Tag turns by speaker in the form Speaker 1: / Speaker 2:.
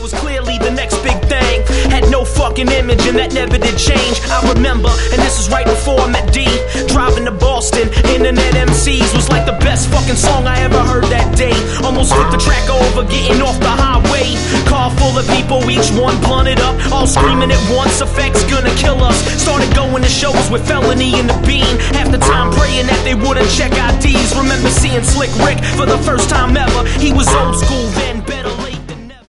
Speaker 1: was clearly the next big thing. Had no fucking image and that never did change. I remember, and this is right before I met D. Driving to Boston, Internet MCs was like the best fucking song I ever heard that day. Almost flipped the track over, getting off the highway. Car full of people, each one blunted up, all screaming at once, effects gonna kill us. Started going to shows with Felony and the Bean. Half the time praying that they wouldn't check IDs. Remember seeing Slick Rick for the first time ever. He was old school then.